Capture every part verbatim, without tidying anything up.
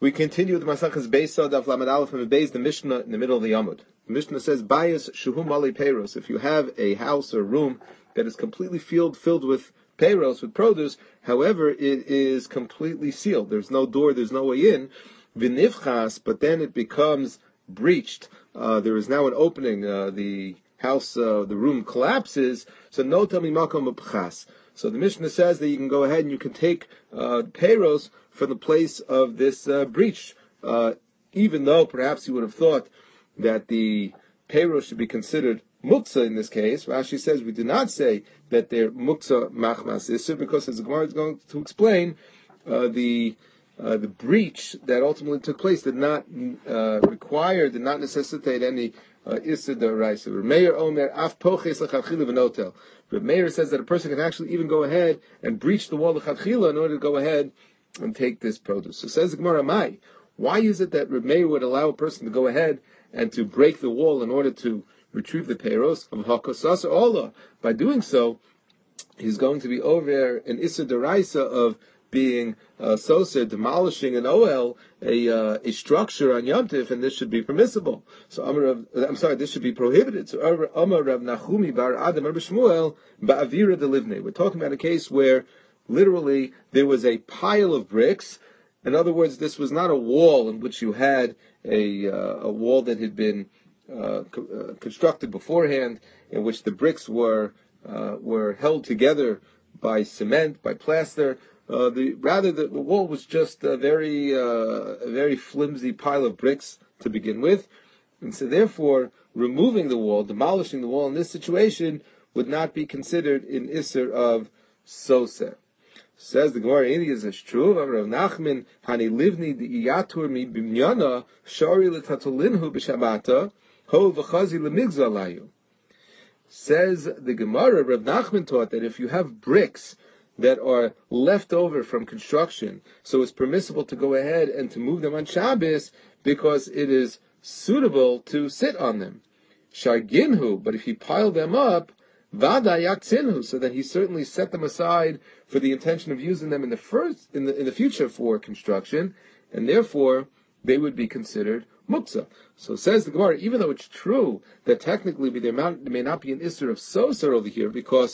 We continue with the Masachas Beis Daf Lamed Aleph and Beis, the Mishnah in the middle of the Yamud. The Mishnah says, "Bayis shuhu mali peiros." If you have a house or room that is completely filled filled with peiros, with produce, however, it is completely sealed. There's no door, there's no way in. V'nifchas, but then it becomes breached. Uh, there is now an opening. Uh, the house, uh, the room collapses. So no tami makom b'pchas. So the Mishnah says that you can go ahead and you can take uh, peiros from the place of this uh, breach, uh, even though perhaps you would have thought that the peiros should be considered muktzah in this case. Rashi says we do not say that they're muktzah machmas isser, because as the Gemara is going to explain, uh, the uh, the breach that ultimately took place did not uh, require, did not necessitate any uh, isser d'oraisa. Reb Meir omer af poches l'chadchila v'notel. Reb Meir says that a person can actually even go ahead and breach the wall l'chadchila in order to go ahead and take this produce. So says the Gemara, Mai, why is it that Reb Meir would allow a person to go ahead and to break the wall in order to retrieve the peiros of hakosas or Allah? By doing so, he's going to be over an issa deraisa of being uh, sosa, demolishing an oel, a uh, a structure on Yom Tif, and this should be permissible. So Amar Rav, I'm sorry, this should be prohibited. So Amar Rav Nachumi bar Adam Rav Shmuel ba'avira delivne. We're talking about a case where literally there was a pile of bricks. In other words, this was not a wall in which you had a uh, a wall that had been uh, co- uh, constructed beforehand, in which the bricks were uh, were held together by cement, by plaster. Uh, the rather the, the wall was just a very uh, a very flimsy pile of bricks to begin with, and so therefore removing the wall, demolishing the wall in this situation would not be considered an isser of soser. Says the Gemara, is this true? Rav Nachman, hani livni di iyatur mi bimyana shari letatolinhu b'shabata ho v'chazi lemigza layu. Says the Gemara, Rav Nachman taught that if you have bricks that are left over from construction, so it's permissible to go ahead and to move them on Shabbos because it is suitable to sit on them. Sharginhu, but if you pile them up, Vada yakzinhu, so that he certainly set them aside for the intention of using them in the first, in the in the future for construction, and therefore they would be considered muktzah. So says the Gemara, even though it's true that technically there may not be an isser of soser over here because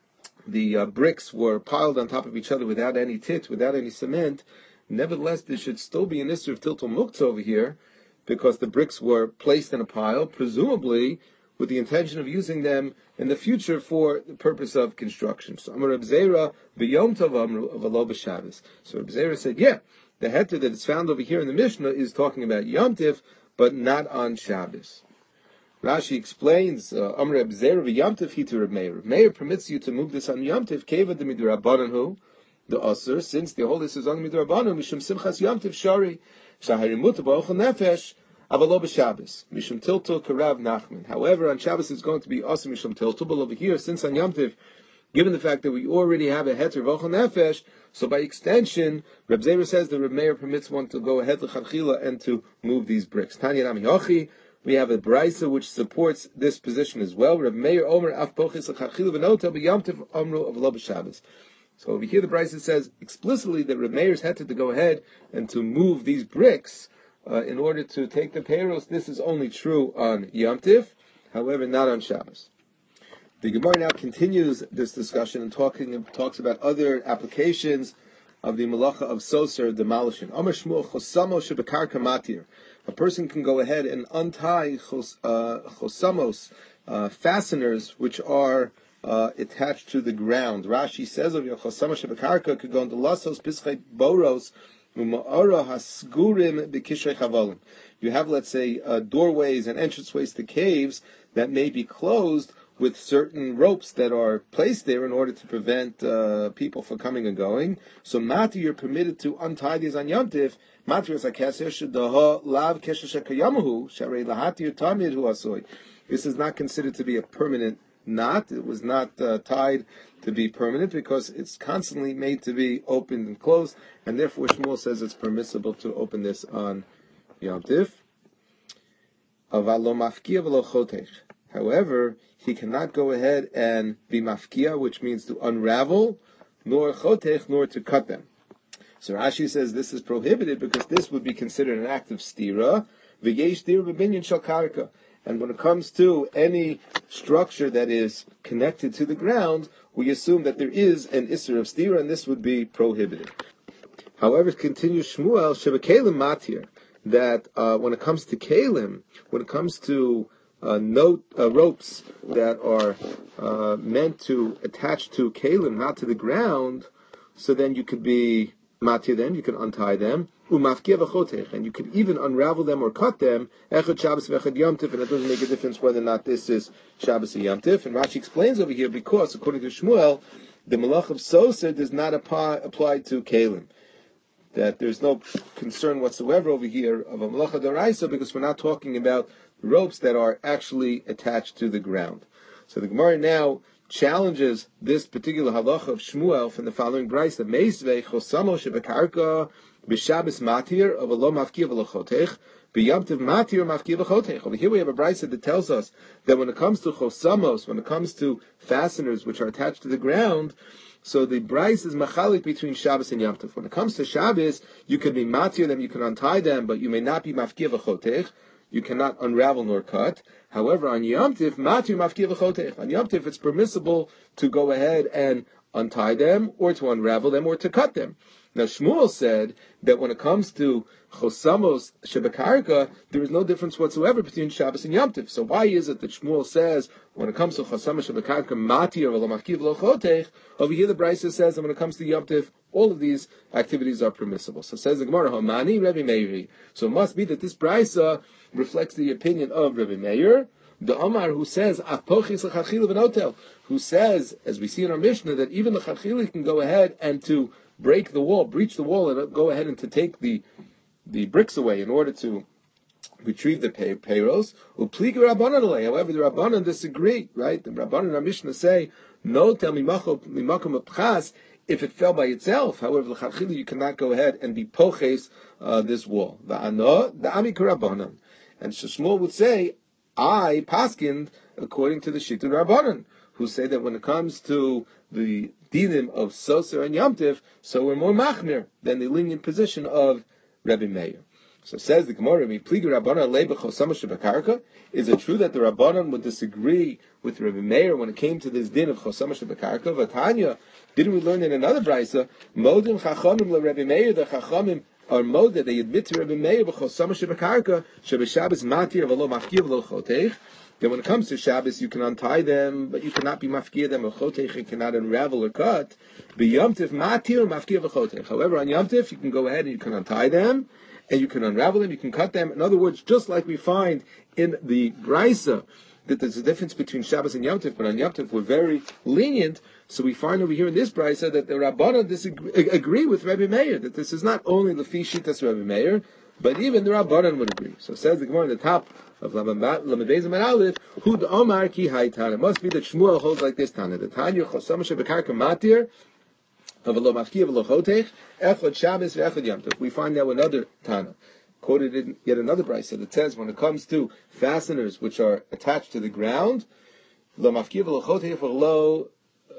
the uh, bricks were piled on top of each other without any tit, without any cement, nevertheless there should still be an isser of tiltul muktzah over here because the bricks were placed in a pile, presumably with the intention of using them in the future for the purpose of construction. So Amar Reb Zera b'Yom Tov Amru v'lo b'Shabbos. So Reb Zera said, yeah, the heter that is found over here in the Mishnah is talking about Yom Tif, but not on Shabbos. Rashi explains, Amar Reb Zera v'Yom Tif hi to Reb Meir. Reb Meir permits you to move this on Yom Tif, keva de midrabanan the Asur, since the whole list is on midrabanan, mishum simchas Yom Tif shari, shaharimut b'ochel nefesh, Avalo b'Shabbos, Mishum Tiltul Karav Nachman. However, on Shabbos it's going to be also Mishum Tiltul, but over here, since on Yom Tiv, given the fact that we already have a heter v'ochel nefesh, so by extension, Reb Zera says that Reb Meir permits one to go ahead l'chadchila and to move these bricks. Tanya Nami Hochi, we have a brisa which supports this position as well. Reb Meir Omer Af Pochis l'chadchila v'notel b'Yom Tiv Amru Avalo b'Shabbos. So over here the brisa says explicitly that Reb Meir's heter to go ahead and to move these bricks Uh, in order to take the peiros. This is only true on Yom Tif, however, not on Shabbos. The Gemara now continues this discussion and talking talks about other applications of the malacha of soser, demolishing. Amar Shmuel chosamo shebekarka matir. A person can go ahead and untie chos, uh, chosamos, uh, fasteners, which are uh, attached to the ground. Rashi says of your chosamo shebekarka could go into lasos, pischei boros, you have, let's say, uh, doorways and entranceways to caves that may be closed with certain ropes that are placed there in order to prevent uh, people from coming and going. So, Mati, you're permitted to untie these on Yom Tif. This is not considered to be a permanent knot. It was not uh, tied to be permanent because it's constantly made to be opened and closed, and therefore Shmuel says it's permissible to open this on Yom Tif. However, he cannot go ahead and be mafkia, which means to unravel, nor chotech, nor to cut them. So Rashi says this is prohibited because this would be considered an act of stira. V'yesh stira b'binyan shel karka. And when it comes to any structure that is connected to the ground, we assume that there is an isser of stira, and this would be prohibited. However, it continues Shmuel shebekelim matir, that uh, when it comes to kelim, when it comes to uh, note, uh, ropes that are uh, meant to attach to kelim, not to the ground, so then you could be matir them, you can untie them, and you can even unravel them or cut them, echad Shabbos v'echad Yom Tif, and it doesn't make a difference whether or not this is Shabbos or Yom Tif. And Rashi explains over here, because according to Shmuel, the malach of soser does not apply, apply to kelim. That there's no concern whatsoever over here of a malacha d'oraisa, because we're not talking about ropes that are actually attached to the ground. So the Gemara now challenges this particular halacha of Shmuel from the following brayso: Meisvei chosamo shebekarka b'Shabbos matir of a lo mafkiv l'chotech b'Yom Tov matir mafkiv l'chotech. Over here we have a brayso that tells us that when it comes to chosamos, when it comes to fasteners which are attached to the ground, so the brayso is machalik between Shabbos and Yom Tov. When it comes to Shabbos, you can be matir them, you can untie them, but you may not be mafkiv l'chotech. You cannot unravel nor cut. However, on Yom Tif, matir mafkiv l'chotech. On Yom Tif, it's permissible to go ahead and untie them, or to unravel them, or to cut them. Now, Shmuel said that when it comes to chosamos shebekarka, there is no difference whatsoever between Shabbos and Yom Tif. So why is it that Shmuel says when it comes to chosamos shebekarka matir v'lo mafkiv l'chotech? Over here, the brayso says that when it comes to Yom Tif, all of these activities are permissible. So says the Gemara, Hamani Rebbe Meiri. So it must be that this brayso reflects the opinion of Rebbe Meir, the Omar, who says apochis l'chadchila v'notel, who says, as we see in our Mishnah, that even the chadchila can go ahead and to break the wall, breach the wall, and go ahead and to take the the bricks away in order to retrieve the pay, payros. Upligi Rabbanan alei. However, the Rabbanan disagree, right? The Rabbanan in our Mishnah say, no tel mimakom apchas, if it fell by itself. However, l'chadchila you cannot go ahead and be poches uh, this wall. Va'ano da'ami k'Rabbanan. And Shmuel would say, I paskind according to the Shittul Rabbanan, who say that when it comes to the dinim of Soser and Yom Tif, so we're more machmir than the lenient position of Rebbe Meir. So says the Gemara, is it true that the Rabbanan would disagree with Rebbe Meir when it came to this din of Chosama Shebekarka? Vatanya, didn't we learn in another brayso, Modim Chachamim le Rebbe Meir, the Chachamim are moded, they admit to Rebbe Meir b'Chosama Shebekarka Shebeshabbos matir v'lo mafkiv v'lo chotech. Then when it comes to Shabbos, you can untie them, but you cannot be mafkir them, or chotech, you cannot unravel or cut. B'Yom Tif matir mafkir v'chotech. However, on Yom Tif, you can go ahead and you can untie them, and you can unravel them, you can cut them. In other words, just like we find in the brayso, that there's a difference between Shabbos and Yom Tif, but on Yom Tif we're very lenient, so we find over here in this brayso that the Rabbanan disagree, agree with Rebbe Meir, that this is not only Lefi Shitas Rebbe Meir, but even the Rabbanan would agree. So it says the Gemara on the top of Lamed Beis Amud Aleph, Hud Omar Ki Hai Tana. It must be that Shmuel holds like this Tana. The Tanya Chosama Shebekarka Matir Avalo Mafki Avalo Chotech Echad Shabbos VeEchad Yom Tov. We find now another Tana, quoted in yet another brayso that says when it comes to fasteners which are attached to the ground, Lo Mafki Avalo Chotech Avalo.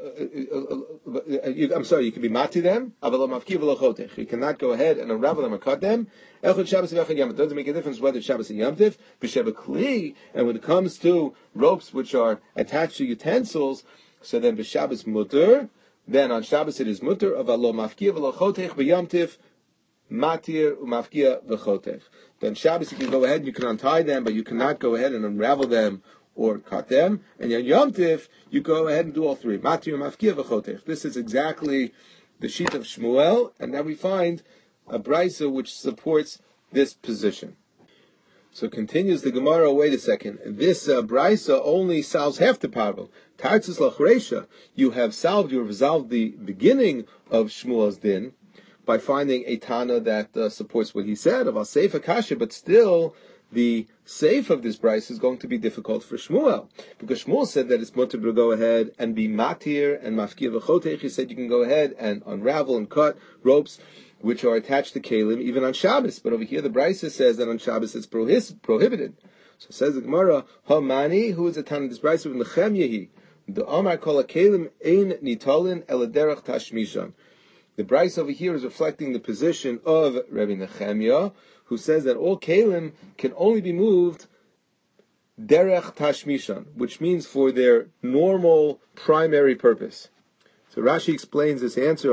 I'm sorry, you can be mati them, you cannot go ahead and unravel them or cut them. It doesn't make a difference whether Shabbos and Yom Tif, and when it comes to ropes which are attached to utensils, so then b'Shabbos mutter, then on Shabbos it is mutter of alo mafkia v'lo chotech, b'Yom Tif matir u'mafkia v'chotech. Then Shabbos you can go ahead and you can untie them, but you cannot go ahead and unravel them or cut them. And on Yom Tif, you go ahead and do all three. Matir, mafkia, v'chotech. This is exactly the sheet of Shmuel, and now we find a brayso which supports this position. So continues the Gemara, wait a second. This uh, brayso only solves half the parvo. Tartzis lachreisha. You have solved, you have resolved the beginning of Shmuel's din by finding a Tana that uh, supports what he said of Al-Seif Kasha, but still the safe of this brayso is going to be difficult for Shmuel, because Shmuel said that it's mutter to go ahead and be matir and mafkir v'chotech. He said you can go ahead and unravel and cut ropes which are attached to kalim even on Shabbos. But over here the brayso says that on Shabbos it's prohis- prohibited. So says the Gemara, Hamani, who is a Tana this brayso of Nechem Yehi, the Omar kol kalim ein nitalin eladerach tashmishan. The Bryce over here is reflecting the position of Rabbi Nechemia, who says that all kalim can only be moved derech tashmishan, which means for their normal primary purpose. So Rashi explains this answer.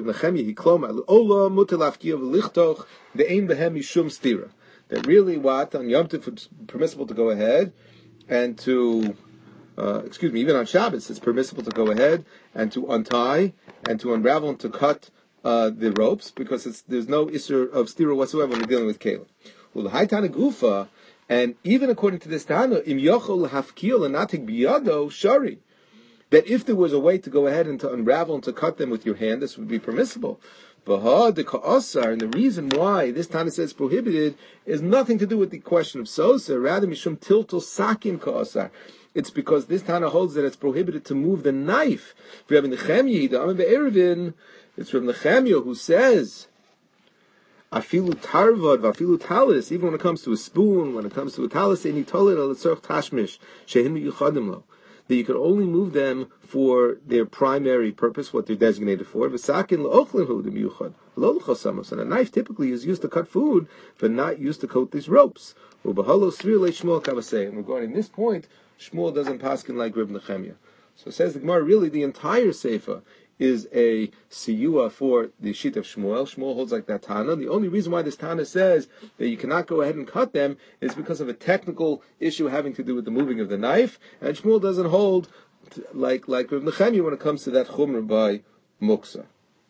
That really what on Yom Tov it's permissible to go ahead and to, uh, excuse me, even on Shabbos it's permissible to go ahead and to untie and to unravel and to cut uh, the ropes, because it's, there's no issur of stira whatsoever when we're dealing with kalim. Gufa, and even according to this Tana, im yochol hafkil and natik biyado shari, that if there was a way to go ahead and to unravel and to cut them with your hand, this would be permissible. And the reason why this Tana says prohibited is nothing to do with the question of sosa, rather mishum tiltul sakin ka'asar. It's because this Tana holds that it's prohibited to move the knife. It's Rabbi Nechemia who says, afilu tarvad, afilu talis, even when it comes to a spoon, when it comes to a talis, any tolit al tzorch tashmish, shehim yuchadim lo, that you can only move them for their primary purpose, what they're designated for. And a knife typically is used to cut food, but not used to coat these ropes. And regarding this point, Shmuel doesn't paskin like Reb Nechemia. So it says the Gemara, really the entire Sefer is a siyua for the sheet of Shmuel. Shmuel holds like that Tana. The only reason why this Tana says that you cannot go ahead and cut them is because of a technical issue having to do with the moving of the knife, and Shmuel doesn't hold like like Reb Nechemia when it comes to that chumrah by muksa.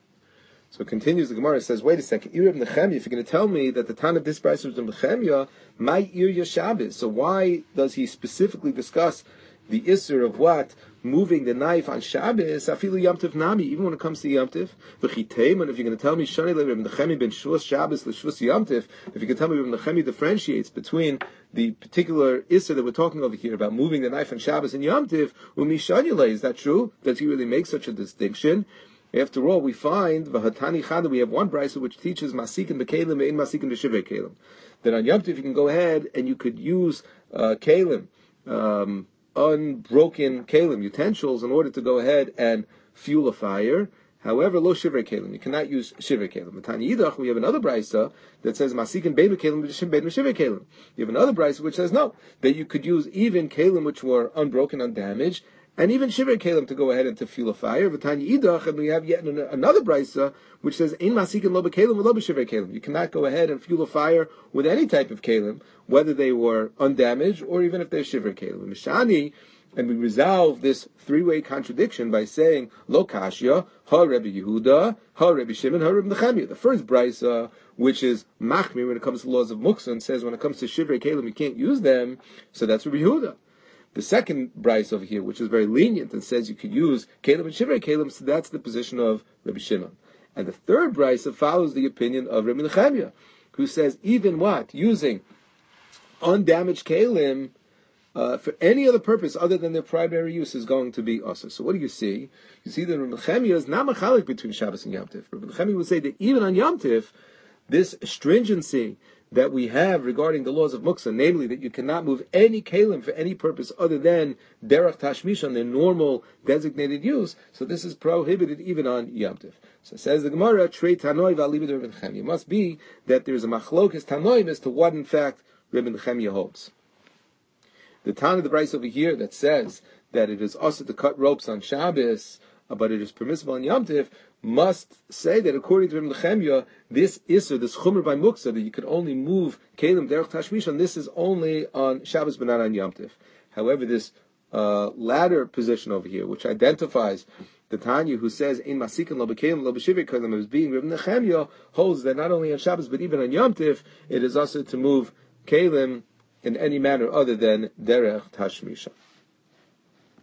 So it continues, the Gemara says, wait a second, Ir Reb Nechemia, if you're going to tell me that the Tana of this price was Reb Nechemia, my Ir Yashabis, so why does he specifically discuss the issur of what? Moving the knife on Shabbos, afilu Yom Tov nami, even when it comes to Yom Tov. V'chiteim, and if you're going to tell me, Shani le Reb Nechemia ben Shvus Shabbos le Shvus Yom Tov, if you can tell me Reb Nechemia differentiates between the particular issur that we're talking over here about moving the knife on Shabbos and Yom Tov, umi Shani le, is that true? Does he really make such a distinction? After all, we find v'hatani chada, we have one brisa which teaches masikin b'kelim ve'in masikin b'shivei kelim. That on Yom Tov you can go ahead and you could use uh, kelim, um, unbroken kalim, utensils, in order to go ahead and fuel a fire. However, lo shivrei kalim, you cannot use shivrei kalim. Matani yidach, we have another brisa that says masikin bein kalim b'shim bein shivrei kalim. You have another brisa which says no, that you could use even kalim which were unbroken, undamaged, and even shivrei kalim to go ahead and to fuel a fire. Matani yidach, and we have yet another brisa which says ein masikin lo b'kalim lo b'shivrei kalim. You cannot go ahead and fuel a fire with any type of kalim, whether they were undamaged or even if they're shivrei kalim. Mishani, and we resolve this three-way contradiction by saying lo kashya ha Rebbe Yehuda ha Rebbe Shimon ha Rebbe Nechemia. The first brisa, which is machmir when it comes to laws of muksa, and says when it comes to shivrei kalim you can't use them, so that's Rebbe Yehuda. The second brisa over here, which is very lenient and says you could use kalim and shivrei kalim, so that's the position of Rebbe Shimon. And the third brisa follows the opinion of Rebbe Nechemia, who says even what? Using undamaged kalim uh, for any other purpose other than their primary use is going to be also. So what do you see? You see that Rebbe Nechemia is not machalik between Shabbos and Yom Tov. Rebbe Nechemia would say that even on Yom Tov, this stringency that we have regarding the laws of muksa, namely that you cannot move any kalim for any purpose other than derech tashmish on their normal designated use, so this is prohibited even on Yom Tov. So says the Gemara, Trei Tanoi v'alibid Rebbe Nechemia. It must be that there is a machlokes tanoim as to what in fact Rebbe Nechemia holds. The Tana of the Bryce over here that says that it is also to cut ropes on Shabbos, but it is permissible on Yom Tov, must say that according to Rebbe Nechemia, this issur, this chumr by muksa, that you can only move kalim derech tashmish, and this is only on Shabbos but not on Yom Tov. However, this uh, latter position over here, which identifies the Tanya who says in masikin lo b'kelim lo b'shivei kalim as being Rebbe Nechemia, holds that not only on Shabbos but even on Yom Tov, it is also to move kalim in any manner other than derech tashmisha.